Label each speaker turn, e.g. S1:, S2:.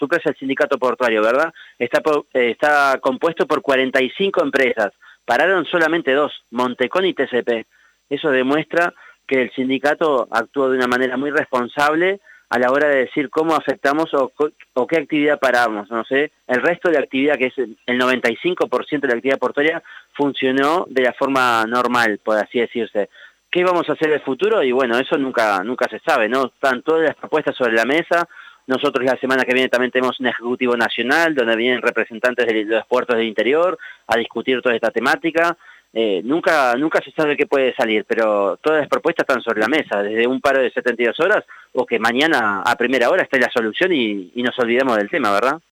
S1: Sucre es el sindicato portuario, ¿verdad? Está compuesto por 45 empresas. Pararon solamente dos, Montecón y TCP. Eso demuestra que el sindicato actuó de una manera muy responsable a la hora de decir cómo afectamos o qué actividad paramos, no sé. El resto de la actividad, que es el 95% de la actividad portuaria, funcionó de la forma normal, por así decirse. ¿Qué vamos a hacer en el futuro? Y bueno, eso nunca se sabe, ¿no? Están todas las propuestas sobre la mesa. Nosotros la semana que viene también tenemos un Ejecutivo Nacional, donde vienen representantes de los puertos del interior a discutir toda esta temática. Nunca se sabe qué puede salir, pero todas las propuestas están sobre la mesa, desde un paro de 72 horas o que mañana a primera hora esté la solución y nos olvidemos del tema, ¿verdad?